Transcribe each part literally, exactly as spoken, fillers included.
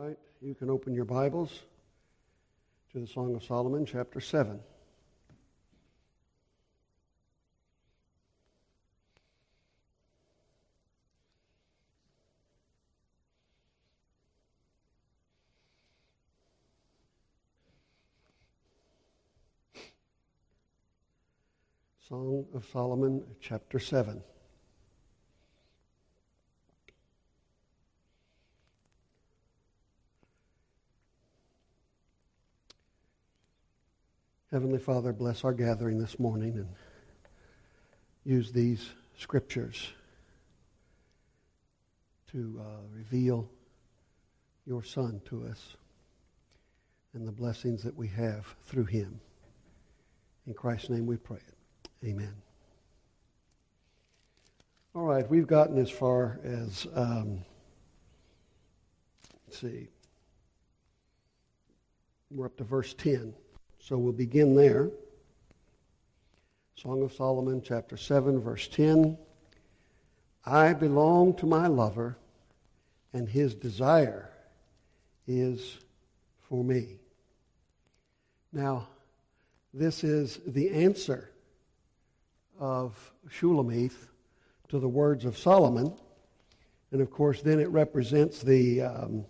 right, you can open your Bibles to the Song of Solomon, chapter seven. Song of Solomon, chapter seven. Heavenly Father, bless our gathering this morning and use these scriptures to uh, reveal your Son to us and the blessings that we have through him. In Christ's name we pray it. Amen. All right, we've gotten as far as, um, let's see, we're up to verse ten. So we'll begin there. Song of Solomon, chapter seven, verse ten. I belong to my lover, and his desire is for me. Now, this is the answer of Shulamith to the words of Solomon. And of course, then it represents the um,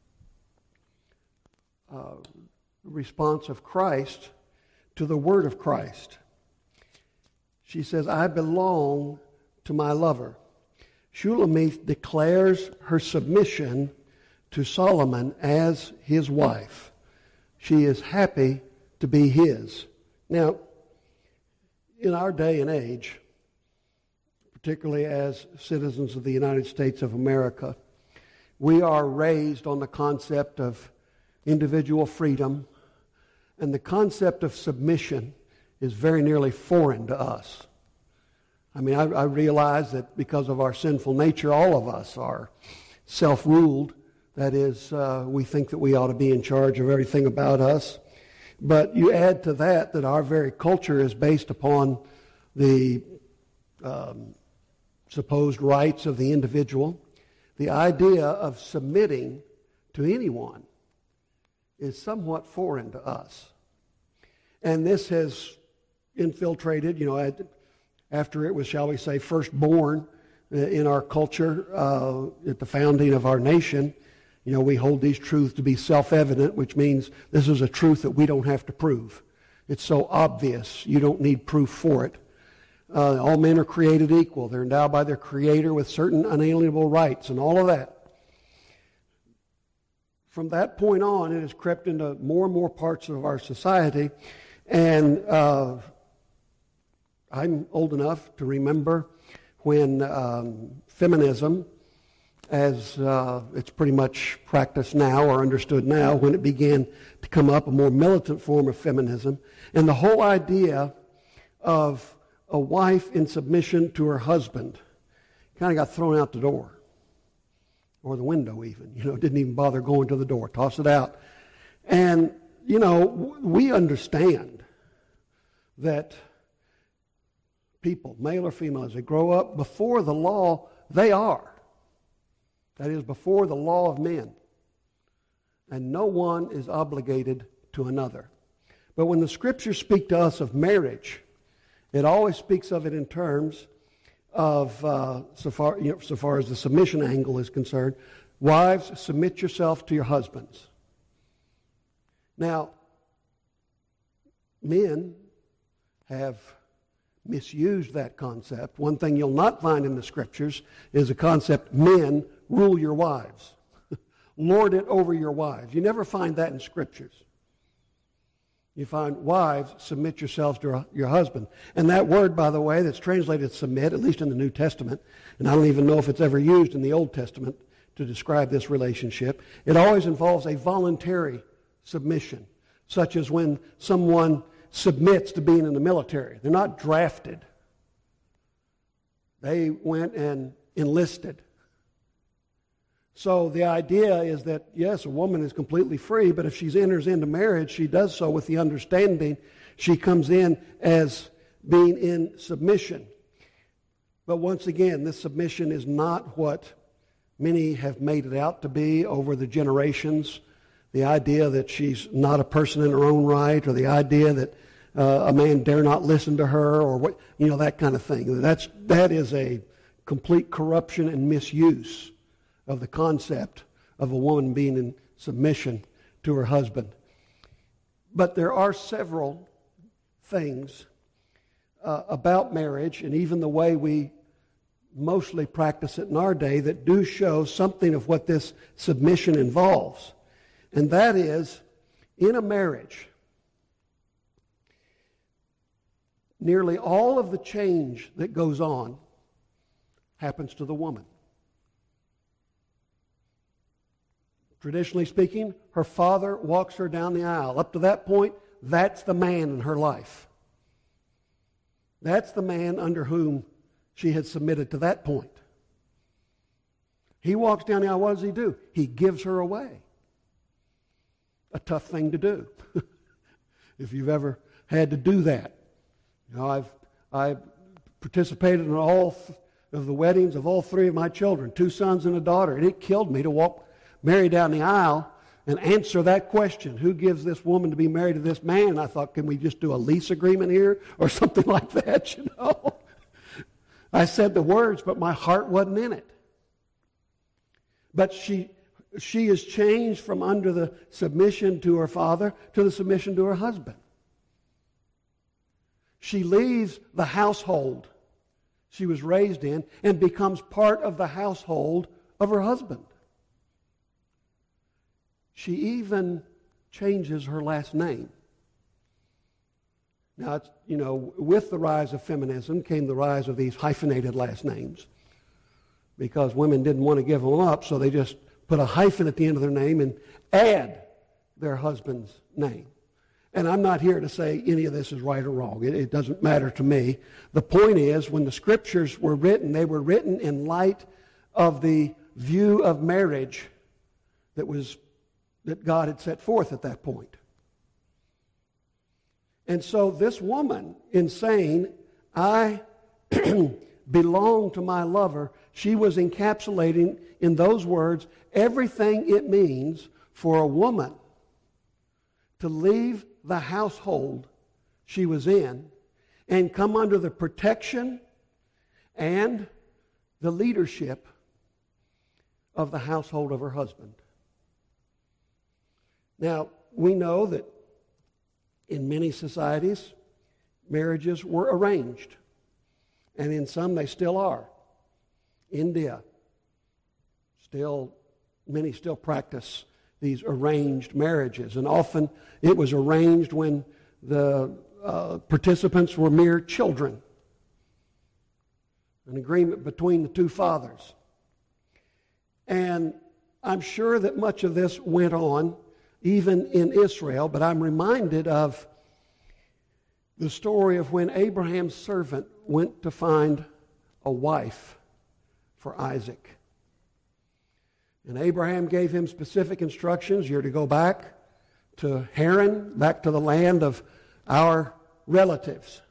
uh, response of Christ to the word of Christ. She says, I belong to my lover. Shulamith declares her submission to Solomon as his wife. She is happy to be his. Now, in our day and age, particularly as citizens of the United States of America, we are raised on the concept of individual freedom, and the concept of submission is very nearly foreign to us. I mean, I, I realize that because of our sinful nature, all of us are self-ruled. That is, uh, we think that we ought to be in charge of everything about us. But you add to that that our very culture is based upon the um, supposed rights of the individual. The idea of submitting to anyone is somewhat foreign to us. And this has infiltrated, you know, after it was, shall we say, first born in our culture uh, at the founding of our nation. You know, we hold these truths to be self-evident, which means this is a truth that we don't have to prove. It's so obvious, you don't need proof for it. Uh, all men are created equal. They're endowed by their Creator with certain unalienable rights and all of that. From that point on, it has crept into more and more parts of our society, and uh, I'm old enough to remember when um, feminism, as uh, it's pretty much practiced now or understood now, when it began to come up, a more militant form of feminism, and the whole idea of a wife in submission to her husband kind of got thrown out the door. Or the window even, you know, didn't even bother going to the door, toss it out. And, you know, we understand that people, male or female, as they grow up, before the law, they are. That is, before the law of men. And no one is obligated to another. But when the Scriptures speak to us of marriage, it always speaks of it in terms of, uh, so far, you know, so far as the submission angle is concerned, wives, submit yourself to your husbands. Now, men have misused that concept. One thing you'll not find in the Scriptures is the concept, men, rule your wives. Lord it over your wives. You never find that in Scriptures. You find, wives, submit yourselves to your husband. And that word, by the way, that's translated submit, at least in the New Testament, and I don't even know if it's ever used in the Old Testament to describe this relationship, it always involves a voluntary submission, such as when someone submits to being in the military. They're not drafted. They went and enlisted. So the idea is that, yes, a woman is completely free, but if she enters into marriage, she does so with the understanding she comes in as being in submission. But once again, this submission is not what many have made it out to be over the generations. The idea that she's not a person in her own right, or the idea that uh, a man dare not listen to her, or what, you know, that kind of thing. That's, that is a complete corruption and misuse of the concept of a woman being in submission to her husband. But there are several things uh, about marriage, and even the way we mostly practice it in our day, that do show something of what this submission involves. And that is, in a marriage, nearly all of the change that goes on happens to the woman. Traditionally speaking, her father walks her down the aisle. Up to that point, that's the man in her life. That's the man under whom she had submitted to that point. He walks down the aisle. What does he do? He gives her away. A tough thing to do. If you've ever had to do that. You know, I've I've participated in all of the weddings of all three of my children, two sons and a daughter, and it killed me to walk Mary down the aisle and answer that question. Who gives this woman to be married to this man? And I thought, can we just do a lease agreement here or something like that, you know? I said the words, but my heart wasn't in it. But she she is changed from under the submission to her father to the submission to her husband. She leaves the household she was raised in and becomes part of the household of her husband. She even changes her last name. Now, it's, you know, with the rise of feminism came the rise of these hyphenated last names, because women didn't want to give them up, so they just put a hyphen at the end of their name and add their husband's name. And I'm not here to say any of this is right or wrong. It, it doesn't matter to me. The point is, when the scriptures were written, they were written in light of the view of marriage that was that God had set forth at that point. And so this woman, in saying, I belong to my lover, she was encapsulating in those words everything it means for a woman to leave the household she was in and come under the protection and the leadership of the household of her husband. Now, we know that in many societies, marriages were arranged. And in some, they still are. India, still, many still practice these arranged marriages. And often it was arranged when the uh, participants were mere children. An agreement between the two fathers. And I'm sure that much of this went on even in Israel, but I'm reminded of the story of when Abraham's servant went to find a wife for Isaac. And Abraham gave him specific instructions. You're to go back to Haran, back to the land of our relatives.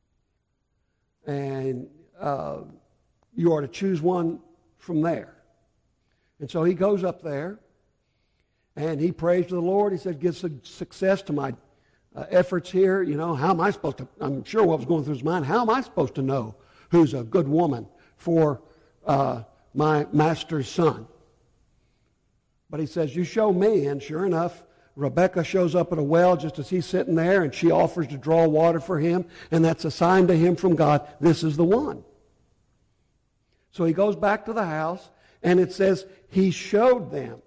And uh, you are to choose one from there. And so he goes up there, and he prays to the Lord. He said, give success to my uh, efforts here. You know, how am I supposed to, I'm sure what was going through his mind, how am I supposed to know who's a good woman for uh, my master's son? But he says, you show me. And sure enough, Rebecca shows up at a well just as he's sitting there, and she offers to draw water for him, and that's a sign to him from God, this is the one. So he goes back to the house, and it says he showed them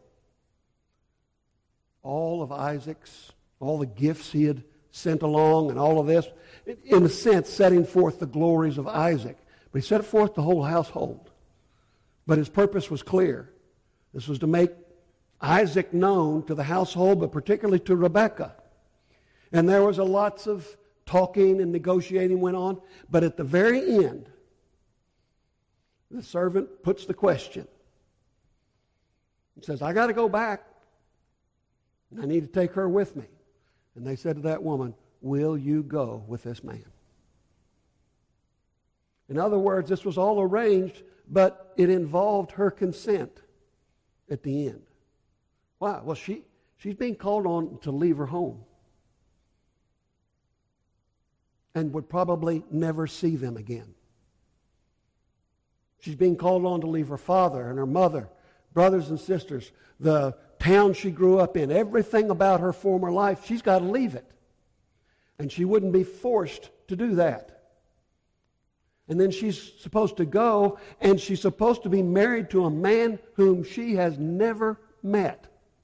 all of Isaac's, all the gifts he had sent along and all of this, in a sense, setting forth the glories of Isaac. But he set forth the whole household. But his purpose was clear. This was to make Isaac known to the household, but particularly to Rebekah. And there was a lots of talking and negotiating went on, but at the very end, the servant puts the question. He says, I got to go back. I need to take her with me. And they said to that woman, will you go with this man? In other words, this was all arranged, but it involved her consent. at the end. Why? Well, she, she's being called on to leave her home and would probably never see them again. She's being called on to leave her father and her mother, brothers and sisters, the town she grew up in, everything about her former life. She's got to leave it. And she wouldn't be forced to do that. And then she's supposed to go, and she's supposed to be married to a man whom she has never met.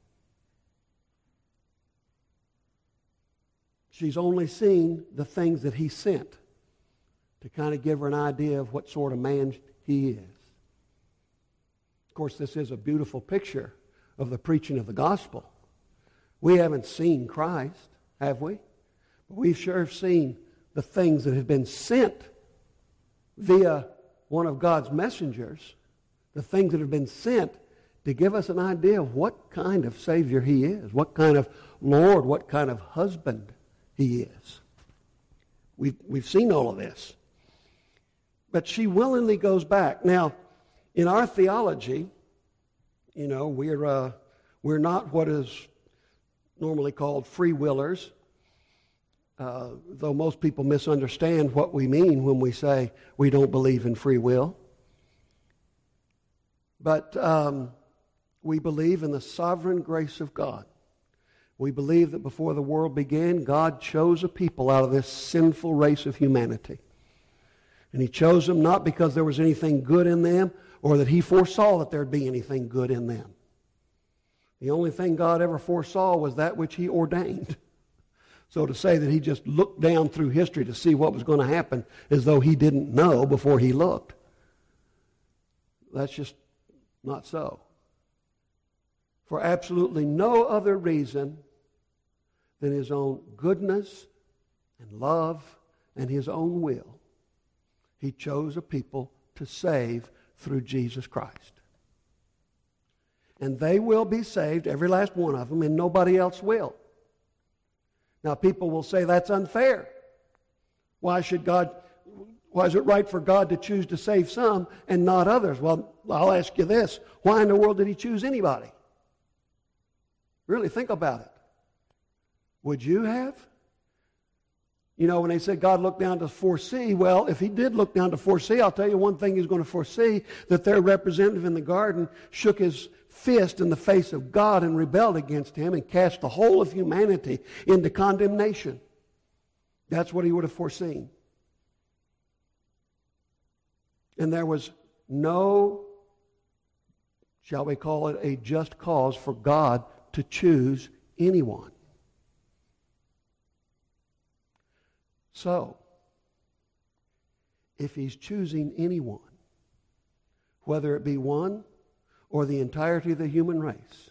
She's only seen the things that he sent to kind of give her an idea of what sort of man he is. Of course, this is a beautiful picture of the preaching of the gospel. We haven't seen Christ, have we? But we've sure seen the things that have been sent via one of God's messengers, the things that have been sent to give us an idea of what kind of Savior he is, what kind of Lord, what kind of husband he is. We've, we've seen all of this. But she willingly goes back. Now, in our theology, you know, we're, uh, we're not what is normally called free willers. Uh, though most people misunderstand what we mean when we say we don't believe in free will. But um, we believe in the sovereign grace of God. We believe that before the world began, God chose a people out of this sinful race of humanity. And he chose them not because there was anything good in them or that he foresaw that there'd be anything good in them. The only thing God ever foresaw was that which he ordained. So to say that he just looked down through history to see what was going to happen as though he didn't know before he looked, that's just not so. For absolutely no other reason than his own goodness and love and his own will, he chose a people to save through Jesus Christ. And they will be saved, every last one of them, and nobody else will. Now, people will say that's unfair. Why should God, why is it right for God to choose to save some and not others? Well, I'll ask you this. Why in the world did he choose anybody? Really, think about it. Would you have? You know, when they said God looked down to foresee, well, if he did look down to foresee, I'll tell you one thing he's going to foresee, that their representative in the garden shook his fist in the face of God and rebelled against him and cast the whole of humanity into condemnation. That's what he would have foreseen. And there was no, shall we call it, a just cause for God to choose anyone. So, if he's choosing anyone, whether it be one or the entirety of the human race,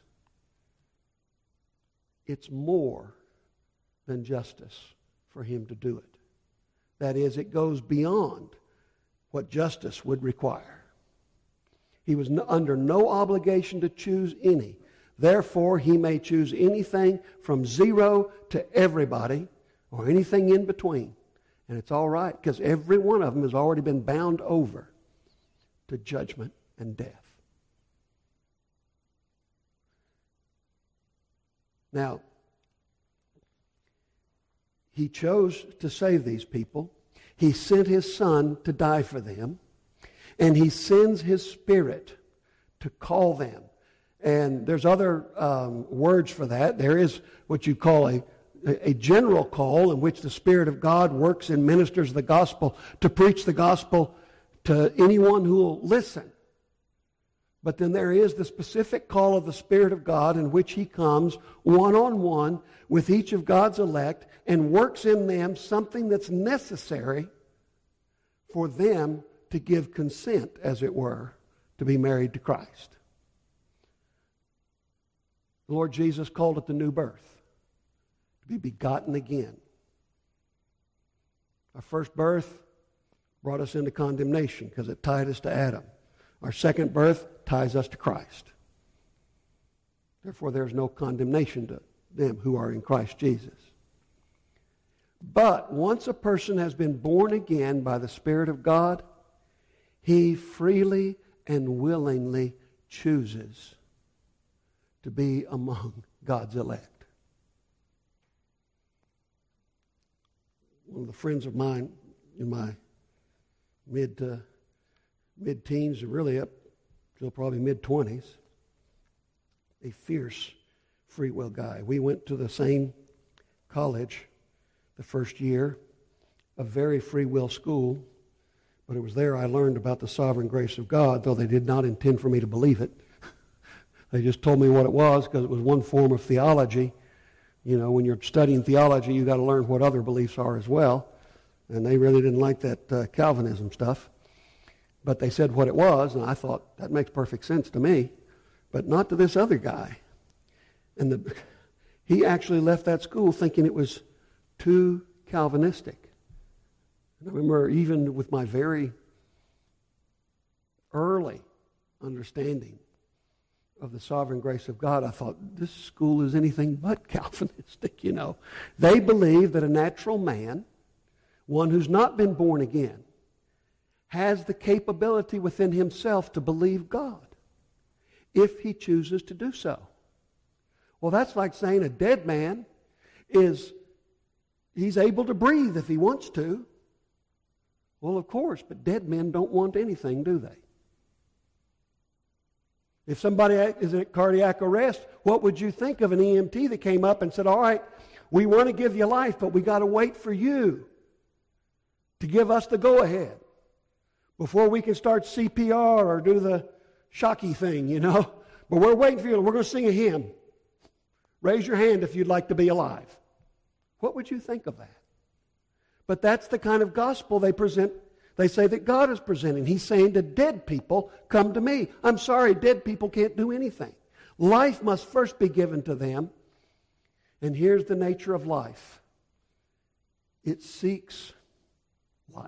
it's more than justice for him to do it. That is, it goes beyond what justice would require. He was no, under no obligation to choose any. Therefore, he may choose anything from zero to everybody or anything in between. And it's all right because every one of them has already been bound over to judgment and death. Now, he chose to save these people. He sent his Son to die for them. And he sends his Spirit to call them. And there's other um, words for that. There is what you call a, a general call in which the Spirit of God works and ministers the gospel to preach the gospel to anyone who will listen. But then there is the specific call of the Spirit of God in which he comes one-on-one with each of God's elect and works in them something that's necessary for them to give consent, as it were, to be married to Christ. The Lord Jesus called it the new birth, to be begotten again. Our first birth brought us into condemnation because it tied us to Adam. Our second birth ties us to Christ. Therefore, there is no condemnation to them who are in Christ Jesus. But once a person has been born again by the Spirit of God, he freely and willingly chooses to be among God's elect. One of the friends of mine in my mid to mid-teens, really up till probably mid-twenties, a fierce free will guy. We went to the same college the first year, a very free will school, but it was there I learned about the sovereign grace of God, though they did not intend for me to believe it. They just told me what it was because it was one form of theology. You know, when you're studying theology, you got to learn what other beliefs are as well. And they really didn't like that uh, Calvinism stuff. But they said what it was, and I thought, that makes perfect sense to me. But not to this other guy. And the, he actually left that school thinking it was too Calvinistic. And I remember even with my very early understanding of the sovereign grace of God, I thought, this school is anything but Calvinistic, you know. They believe that a natural man, one who's not been born again, has the capability within himself to believe God if he chooses to do so. Well, that's like saying a dead man is, he's able to breathe if he wants to. Well, of course, but dead men don't want anything, do they? If somebody is at cardiac arrest, what would you think of an E M T that came up and said, all right, we want to give you life, but we got to wait for you to give us the go-ahead before we can start C P R or do the shocky thing, you know. But we're waiting for you. We're going to sing a hymn. Raise your hand if you'd like to be alive. What would you think of that? But that's the kind of gospel they present. They say that God is presenting. He's saying to dead people, come to me. I'm sorry, dead people can't do anything. Life must first be given to them. And here's the nature of life. It seeks life.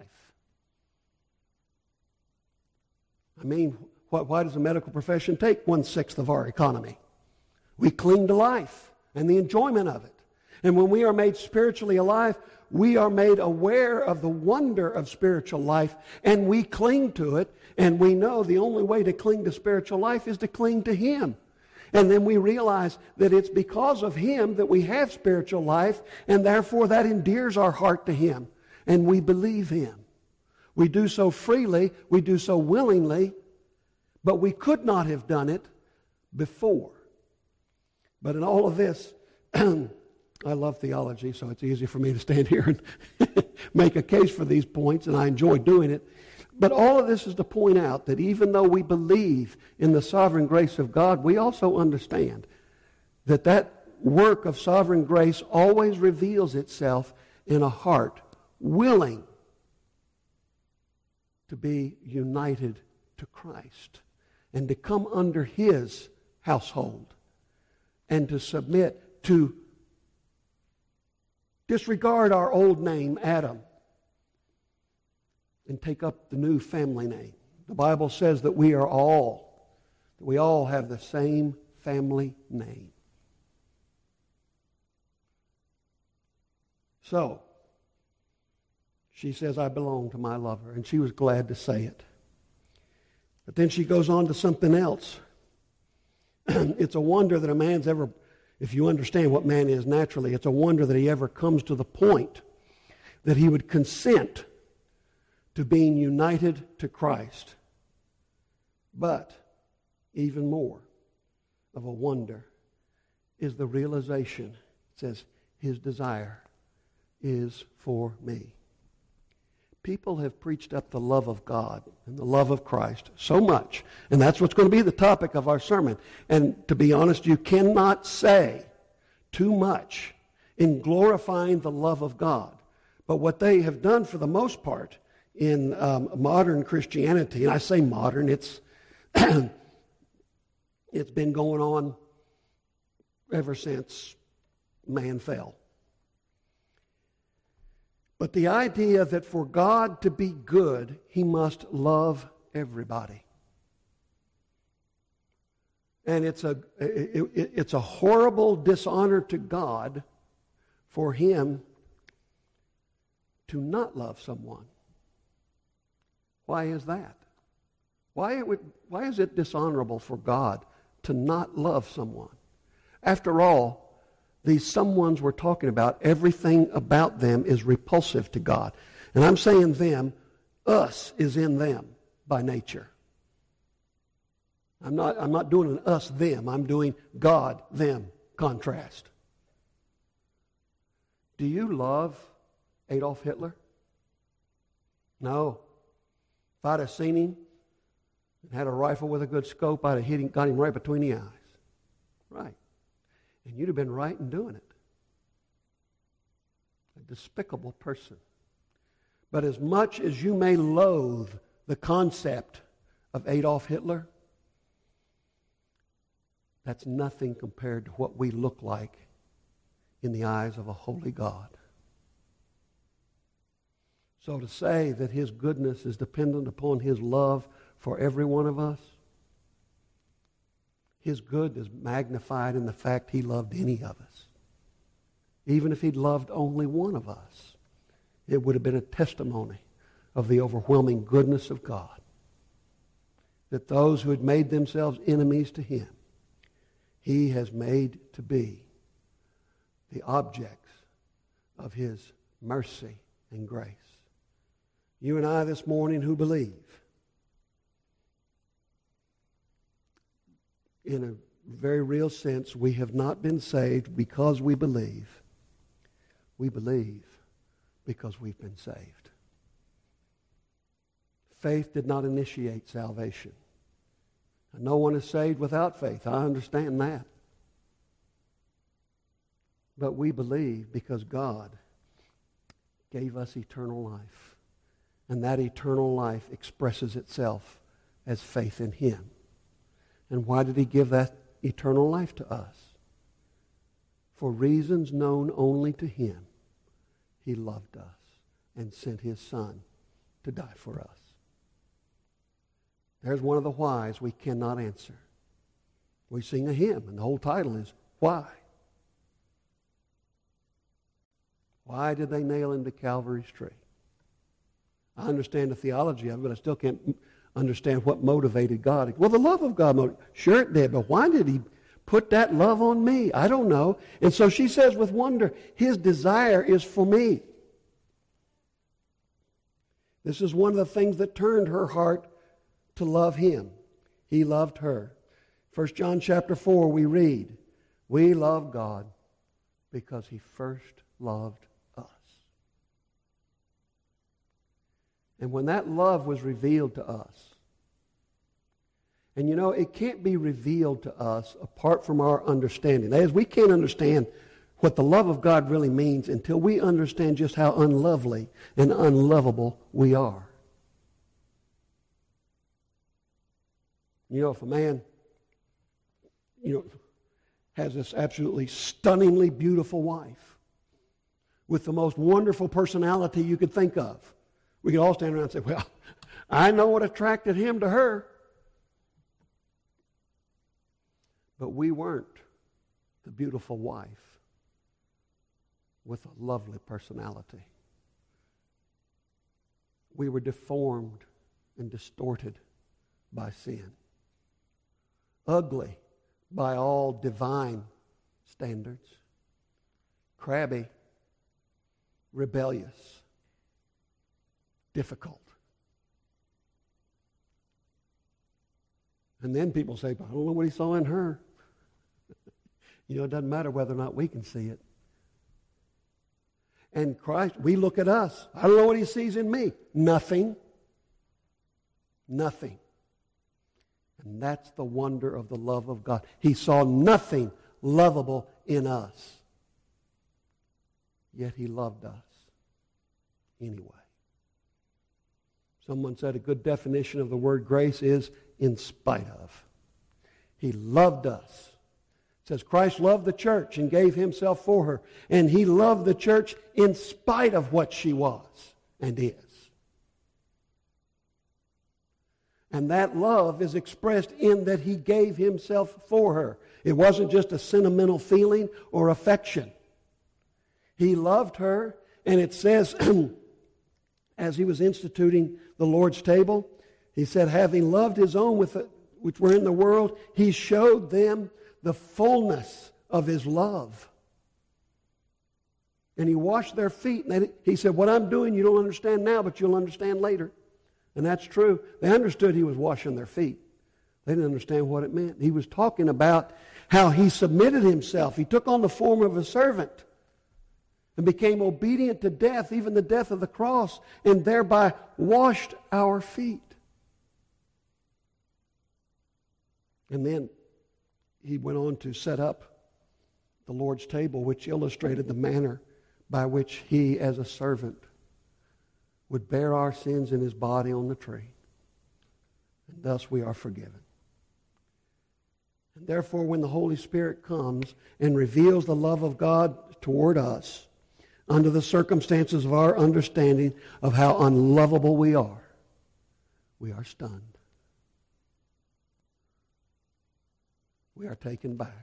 I mean, why does the medical profession take one-sixth of our economy? We cling to life and the enjoyment of it. And when we are made spiritually alive, we are made aware of the wonder of spiritual life, and we cling to it, and we know the only way to cling to spiritual life is to cling to Him. And then we realize that it's because of Him that we have spiritual life, and therefore that endears our heart to Him, and we believe Him. We do so freely, we do so willingly, but we could not have done it before. But in all of this, I love theology, so it's easy for me to stand here and make a case for these points, and I enjoy doing it. But all of this is to point out that even though we believe in the sovereign grace of God, we also understand that that work of sovereign grace always reveals itself in a heart willing to be united to Christ and to come under His household and to submit to disregard our old name, Adam, and take up the new family name. The Bible says that we are all, that we all have the same family name. So, she says, I belong to my lover, and she was glad to say it. But then she goes on to something else. It's a wonder that a man's ever, if you understand what man is naturally, it's a wonder that he ever comes to the point that he would consent to being united to Christ. But even more of a wonder is the realization, it says, his desire is for me. People have preached up the love of God and the love of Christ so much, and that's what's going to be the topic of our sermon. And to be honest, you cannot say too much in glorifying the love of God. But what they have done for the most part in um, modern Christianity, and I say modern, it's it's been going on ever since man fell. But the idea that for God to be good, He must love everybody. And it's a, it, it, it's a horrible dishonor to God for Him to not love someone. Why is that? Why, it would, why is it dishonorable for God to not love someone? After all, these someones we're talking about, everything about them is repulsive to God. And I'm saying them, us is in them by nature. I'm not, I'm not doing an us, them. I'm doing God, them contrast. Do you love Adolf Hitler? No. If I'd have seen him and had a rifle with a good scope, I'd have hit him, got him right between the eyes. Right. And you'd have been right in doing it. A despicable person. But as much as you may loathe the concept of Adolf Hitler, that's nothing compared to what we look like in the eyes of a holy God. So to say that His goodness is dependent upon His love for every one of us, His good is magnified in the fact He loved any of us. Even if He'd loved only one of us, it would have been a testimony of the overwhelming goodness of God. That those who had made themselves enemies to Him, He has made to be the objects of His mercy and grace. You and I this morning who believe, in a very real sense, we have not been saved because we believe. We believe because we've been saved. Faith did not initiate salvation. No one is saved without faith. I understand that. But we believe because God gave us eternal life. And that eternal life expresses itself as faith in Him. And why did He give that eternal life to us? For reasons known only to Him, He loved us and sent His Son to die for us. There's one of the whys we cannot answer. We sing a hymn, and the whole title is, Why? Why did they nail Him to Calvary's tree? I understand the theology of it, but I still can't understand what motivated God. Well, the love of God motivated. Sure it did, but why did He put that love on me? I don't know. And so she says with wonder, His desire is for me. This is one of the things that turned her heart to love Him. He loved her. First John chapter four, we read, we love God because He first loved us. And when that love was revealed to us, and you know, it can't be revealed to us apart from our understanding. That is, we can't understand what the love of God really means until we understand just how unlovely and unlovable we are. You know, if a man, you know, has this absolutely stunningly beautiful wife with the most wonderful personality you could think of, we could all stand around and say, well, I know what attracted him to her. But we weren't the beautiful wife with a lovely personality. We were deformed and distorted by sin. Ugly by all divine standards. Crabby, rebellious, difficult. And then people say, I don't know what he saw in her. You know, it doesn't matter whether or not we can see it. And Christ, we look at us. I don't know what He sees in me. Nothing. Nothing. And that's the wonder of the love of God. He saw nothing lovable in us. Yet He loved us anyway. Someone said a good definition of the word grace is in spite of. He loved us. It says Christ loved the church and gave Himself for her. And He loved the church in spite of what she was and is. And that love is expressed in that He gave Himself for her. It wasn't just a sentimental feeling or affection. He loved her, and it says, as He was instituting the Lord's table, He said, having loved His own with the, which were in the world, He showed them the fullness of his love. And he washed their feet. And they, he said, what I'm doing you don't understand now, but you'll understand later. And that's true. They understood he was washing their feet. They didn't understand what it meant. He was talking about how he submitted himself. He took on the form of a servant and became obedient to death, even the death of the cross, and thereby washed our feet. And then he went on to set up the Lord's table, which illustrated the manner by which he, as a servant, would bear our sins in his body on the tree. And thus we are forgiven. And therefore, when the Holy Spirit comes and reveals the love of God toward us, under the circumstances of our understanding of how unlovable we are, we are stunned. We are taken back.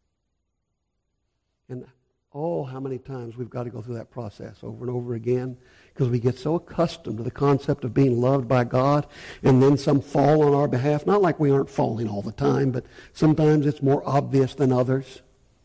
And oh, how many times we've got to go through that process over and over again because we get so accustomed to the concept of being loved by God, and then some fall on our behalf. Not like we aren't falling all the time, but sometimes it's more obvious than others.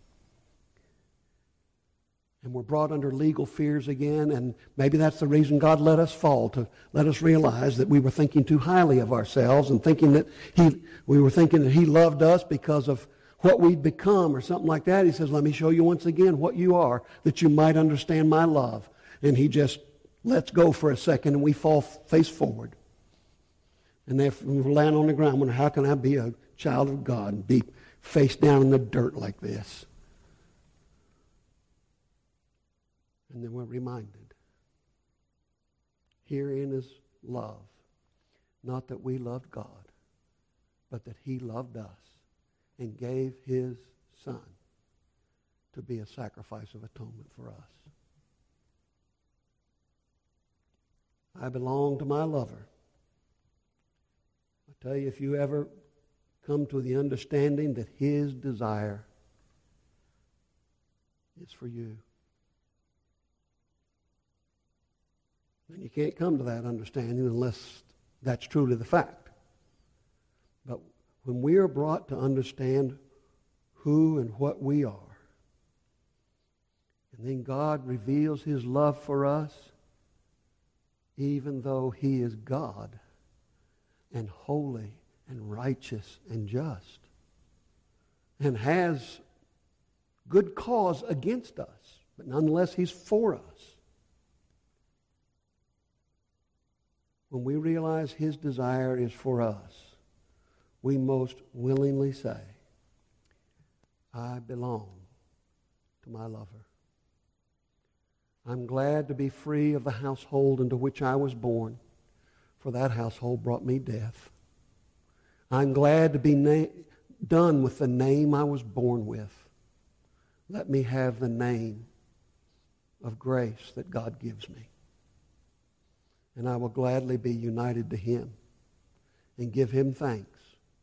And we're brought under legal fears again, and maybe that's the reason God let us fall, to let us realize that we were thinking too highly of ourselves and thinking that he, we were thinking that He loved us because of what we'd become or something like that. He says, let me show you once again what you are, that you might understand my love. And He just lets go for a second, and we fall face forward. And then we land on the ground, wondering, how can I be a child of God and be face down in the dirt like this? And then we're reminded, herein is love, not that we loved God, but that He loved us and gave His Son to be a sacrifice of atonement for us. I belong to my lover. I tell you, if you ever come to the understanding that His desire is for you, and you can't come to that understanding unless that's truly the fact. But when we are brought to understand who and what we are, and then God reveals His love for us, even though He is God and holy and righteous and just, and has good cause against us, but nonetheless He's for us. When we realize His desire is for us, we most willingly say, I belong to my lover. I'm glad to be free of the household into which I was born, for that household brought me death. I'm glad to be na- done with the name I was born with. Let me have the name of grace that God gives me. And I will gladly be united to Him and give Him thanks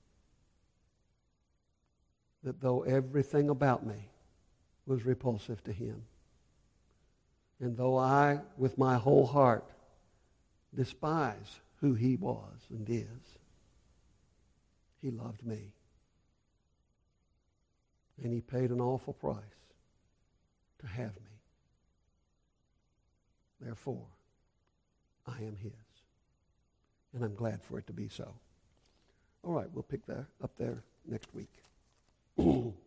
that though everything about me was repulsive to Him, and though I, with my whole heart, despise who He was and is, He loved me. And He paid an awful price to have me. Therefore, I am His. And I'm glad for it to be so. All right, we'll pick that up there next week.